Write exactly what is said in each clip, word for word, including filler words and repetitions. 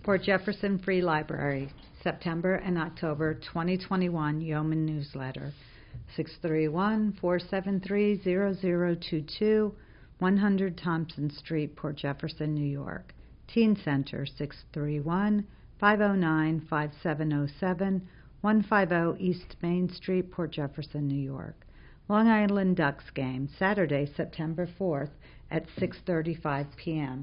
Port Jefferson Free Library, September and October twenty twenty-one Yeoman Newsletter, six three one, four seven three, zero zero two two, one hundred Thompson Street, Port Jefferson, New York. Teen Center, six three one, five oh nine, five seven oh seven, one fifty East Main Street, Port Jefferson, New York. Long Island Ducks game, Saturday, September fourth at six thirty-five p.m.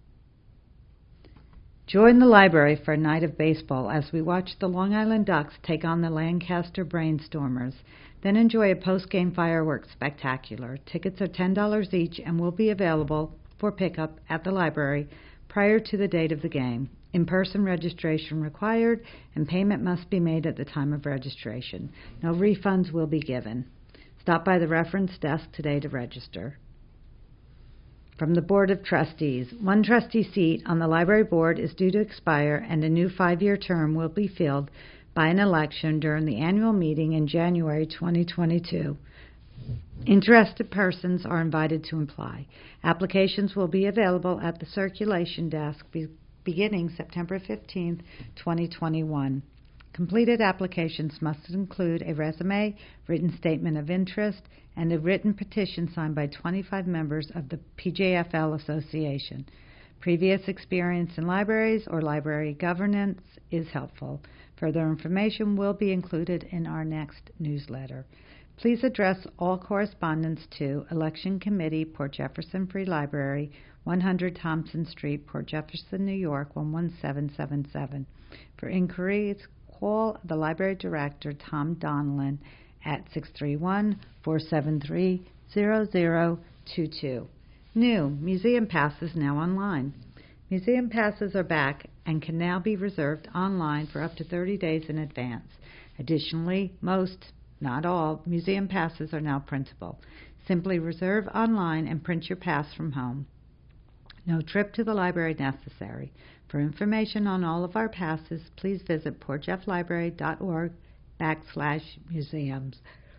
Join the library for a night of baseball as we watch the Long Island Ducks take on the Lancaster Brainstormers. Then enjoy a post-game fireworks spectacular. Tickets are ten dollars each and will be available for pickup at the library prior to the date of the game. In-person registration required, and payment must be made at the time of registration. No refunds will be given. Stop by the reference desk today to register. From the Board of Trustees, one trustee seat on the library board is due to expire, and a new five-year term will be filled by an election during the annual meeting in January twenty twenty-two. Interested persons are invited to apply. Applications will be available at the circulation desk be- beginning September fifteenth, twenty twenty-one. Completed applications must include a resume, written statement of interest, and a written petition signed by twenty-five members of the P J F L Association. Previous experience in libraries or library governance is helpful. Further information will be included in our next newsletter. Please address all correspondence to Election Committee, Port Jefferson Free Library, one hundred Thompson Street, Port Jefferson, New York, one one seven seven seven. For inquiries, call the Library Director, Tom Donlin, at six three one, four seven three, zero zero two two. New Museum Passes now online. Museum Passes are back and can now be reserved online for up to thirty days in advance. Additionally, most, not all, Museum Passes are now printable. Simply reserve online and print your pass from home. No trip to the library necessary. For information on all of our passes, please visit portjefflibrary.org backslash museums.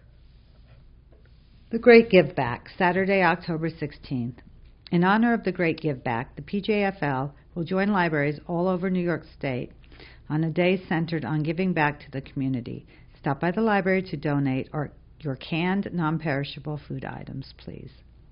The Great Give Back, Saturday, October sixteenth. In honor of the Great Give Back, the P J F L will join libraries all over New York State on a day centered on giving back to the community. Stop by the library to donate or your canned, non-perishable food items, please.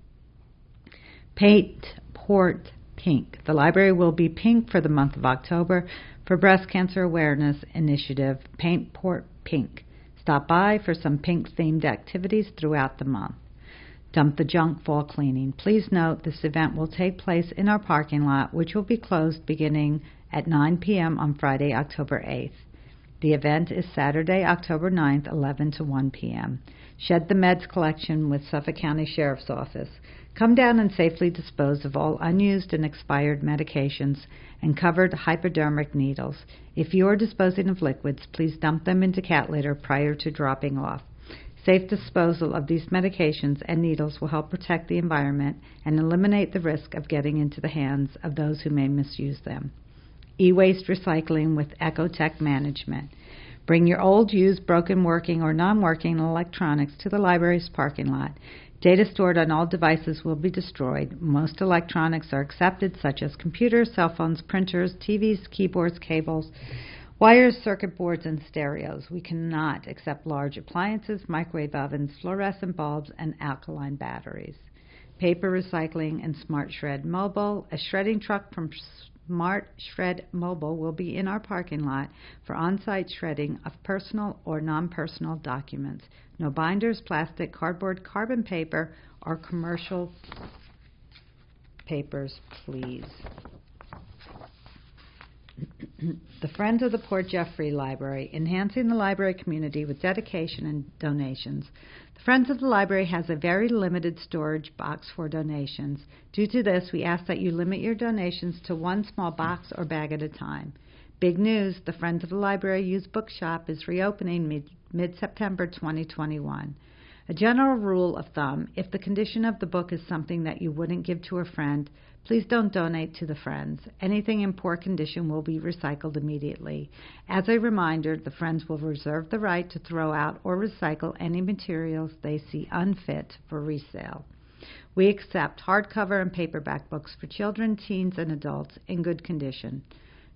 Paint Port Pink. The library will be pink for the month of October for Breast Cancer Awareness Initiative, Paint Port Pink. Stop by for some pink-themed activities throughout the month. Dump the Junk Fall Cleaning. Please note this event will take place in our parking lot, which will be closed beginning at nine p.m. on Friday, October eighth. The event is Saturday, October ninth, eleven to one p.m. Shed the Meds collection with Suffolk County Sheriff's Office. Come down and safely dispose of all unused and expired medications and covered hypodermic needles. If you are disposing of liquids, please dump them into cat litter prior to dropping off. Safe disposal of these medications and needles will help protect the environment and eliminate the risk of getting into the hands of those who may misuse them. E-waste recycling with Ecotech Management. Bring your old, used, broken, working, or non-working electronics to the library's parking lot. Data stored on all devices will be destroyed. Most electronics are accepted, such as computers, cell phones, printers, T Vs, keyboards, cables, wires, circuit boards, and stereos. We cannot accept large appliances, microwave ovens, fluorescent bulbs, and alkaline batteries. Paper recycling and Smart Shred Mobile. A shredding truck from Smart Shred Mobile will be in our parking lot for on-site shredding of personal or non-personal documents. No binders, plastic, cardboard, carbon paper, or commercial papers, please. The Friends of the Port Jeffrey Library, enhancing the library community with dedication and donations. The Friends of the Library has a very limited storage box for donations. Due to this, we ask that you limit your donations to one small box or bag at a time. Big news, the Friends of the Library used bookshop is reopening mid- mid-September twenty twenty-one. A general rule of thumb, if the condition of the book is something that you wouldn't give to a friend, please don't donate to the Friends. Anything in poor condition will be recycled immediately. As a reminder, the Friends will reserve the right to throw out or recycle any materials they see unfit for resale. We accept hardcover and paperback books for children, teens, and adults in good condition.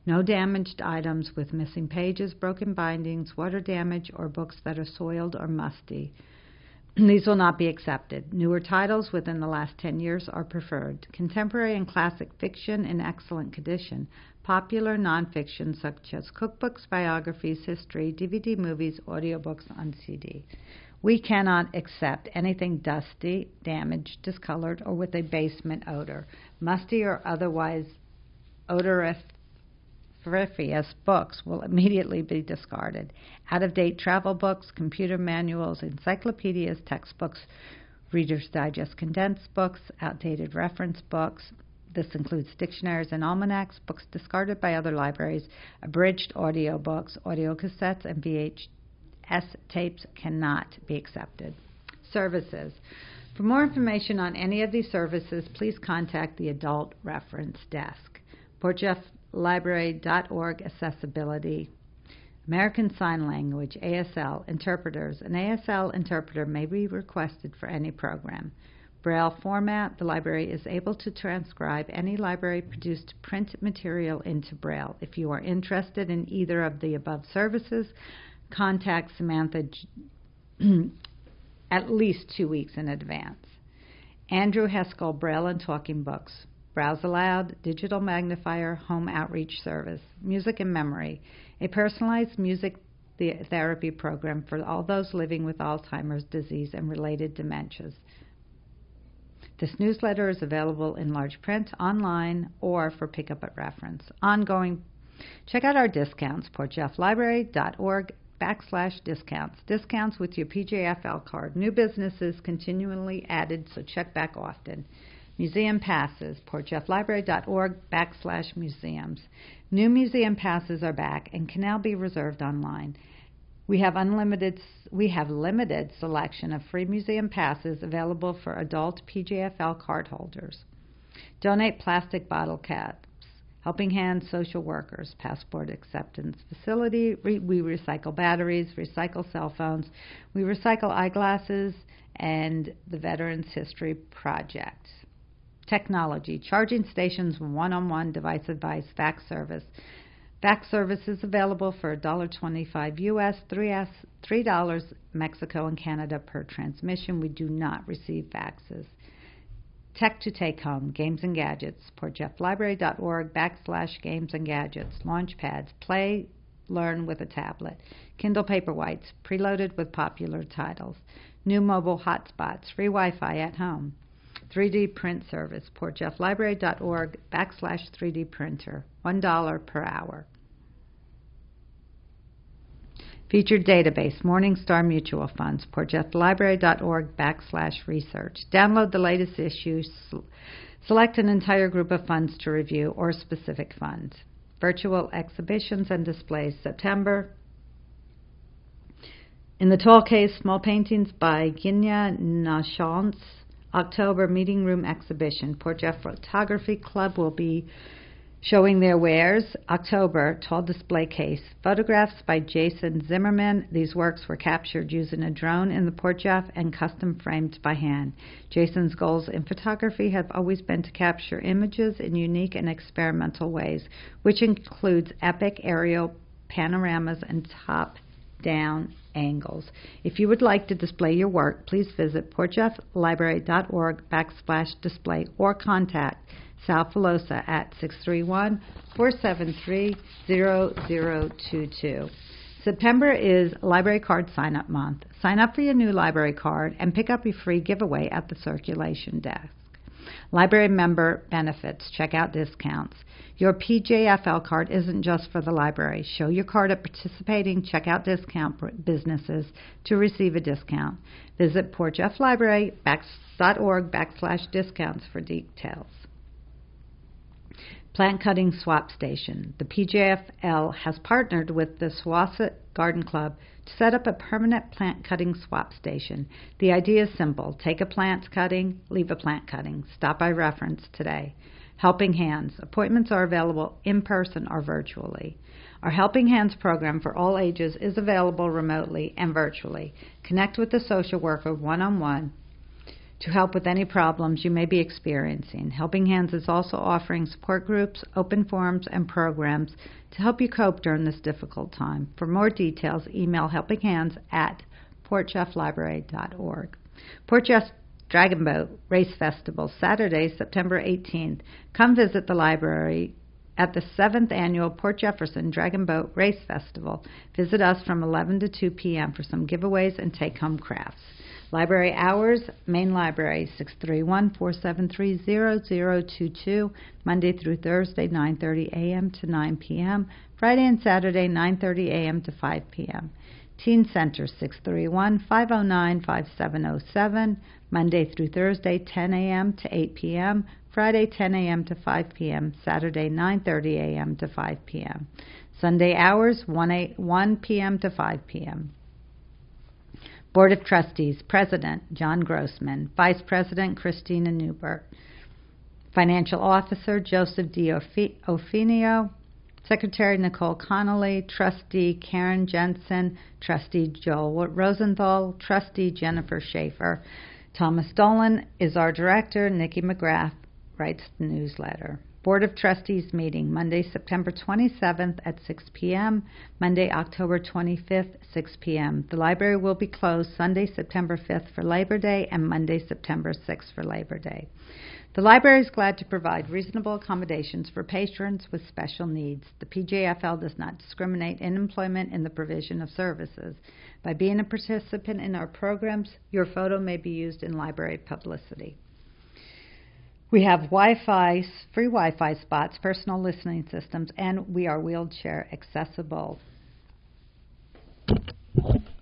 No damaged items with missing pages, broken bindings, water damage, or books that are soiled or musty. These will not be accepted. Newer titles within the last ten years are preferred. Contemporary and classic fiction in excellent condition. Popular nonfiction such as cookbooks, biographies, history, D V D movies, audiobooks on C D. We cannot accept anything dusty, damaged, discolored, or with a basement odor. Musty or otherwise odoriferous books will immediately be discarded. Out-of-date travel books, computer manuals, encyclopedias, textbooks, Reader's Digest condensed books, outdated reference books. This includes dictionaries and almanacs, books discarded by other libraries, abridged audiobooks, audio cassettes, and V H S tapes cannot be accepted. Services. For more information on any of these services, please contact the Adult Reference Desk. Port Jeff Library dot org Accessibility. American Sign Language, A S L, interpreters. An A S L interpreter may be requested for any program. Braille format, the library is able to transcribe any library-produced print material into Braille. If you are interested in either of the above services, contact Samantha at least two weeks in advance. Andrew Heskell, Braille and Talking Books. Browse Aloud, Digital Magnifier, Home Outreach Service. Music and Memory, a personalized music th- therapy program for all those living with Alzheimer's disease and related dementias. This newsletter is available in large print, online, or for pickup at reference. Ongoing, check out our discounts, port jeff library dot org backslash discounts. Discounts with your P J F L card. New businesses continually added, so check back often. Museum passes, port jeff library dot org backslash museums. New museum passes are back and can now be reserved online. We have unlimited, we have limited selection of free museum passes available for adult P J F L cardholders. Donate plastic bottle caps. Helping Hands Social Workers, Passport Acceptance Facility. Re- we recycle batteries, recycle cell phones. We recycle eyeglasses and the Veterans History Project. Technology, charging stations, one-on-one device advice, fax service. Fax service is available for one dollar twenty-five U S, three dollars Mexico and Canada per transmission. We do not receive faxes. Tech to take home, games and gadgets, port jeff library dot org backslash games and gadgets. Launchpads, play, learn with a tablet. Kindle Paperwhites, preloaded with popular titles. New mobile hotspots, free Wi-Fi at home. three D print service, port jeff library dot org backslash three D printer, one dollar per hour. Featured database, Morningstar Mutual Funds, port jeff library dot org backslash research. Download the latest issues, select an entire group of funds to review or specific funds. Virtual exhibitions and displays, September. In the tall case, small paintings by Ginya Nachance. October, meeting room exhibition. Port Jeff Photography Club will be showing their wares. October, tall display case. Photographs by Jason Zimmerman. These works were captured using a drone in the Port Jeff and custom framed by hand. Jason's goals in photography have always been to capture images in unique and experimental ways, which includes epic aerial panoramas and top-down angles. If you would like to display your work, please visit port jeff library dot org backslash display or contact Sal Filosa at six three one, four seven three, zero zero two two. September is Library Card Sign-Up Month. Sign up for your new library card and pick up your free giveaway at the circulation desk. Library member benefits, checkout discounts. Your P J F L card isn't just for the library. Show your card at participating checkout discount businesses to receive a discount. Visit port jeff library dot org backslash discounts for details. Plant Cutting Swap Station. The P J F L has partnered with the Swasset Garden Club to set up a permanent plant cutting swap station. The idea is simple. Take a plant cutting, leave a plant cutting. Stop by reference today. Helping Hands. Appointments are available in person or virtually. Our Helping Hands program for all ages is available remotely and virtually. Connect with the social worker one-on-one to help with any problems you may be experiencing. Helping Hands is also offering support groups, open forums, and programs to help you cope during this difficult time. For more details, email helpinghands at port jeff library dot org. Port Jeff Dragon Boat Race Festival, Saturday, September eighteenth. Come visit the library at the seventh Annual Port Jefferson Dragon Boat Race Festival. Visit us from eleven to two p.m. for some giveaways and take-home crafts. Library hours, Main Library, six three one, four seven three, zero zero two two, Monday through Thursday, nine thirty a.m. to nine p.m., Friday and Saturday, nine thirty a.m. to five p.m. Teen Center, six three one, five oh nine, five seven oh seven, Monday through Thursday, ten a.m. to eight p.m., Friday, ten a.m. to five p.m., Saturday, nine thirty a.m. to five p.m. Sunday hours, one p.m. to five p.m. Board of Trustees, President John Grossman, Vice President Christina Newbert, Financial Officer Joseph D'Ofinio, Secretary Nicole Connolly, Trustee Karen Jensen, Trustee Joel Rosenthal, Trustee Jennifer Schaefer. Thomas Dolan is our Director. Nikki McGrath writes the newsletter. Board of Trustees meeting Monday, September twenty-seventh at six p.m., Monday, October twenty-fifth, six p.m. The library will be closed Sunday, September fifth for Labor Day and Monday, September sixth for Labor Day. The library is glad to provide reasonable accommodations for patrons with special needs. The P J F L does not discriminate in employment in the provision of services. By being a participant in our programs, your photo may be used in library publicity. We have Wi-Fi, free Wi-Fi spots, personal listening systems, and we are wheelchair accessible.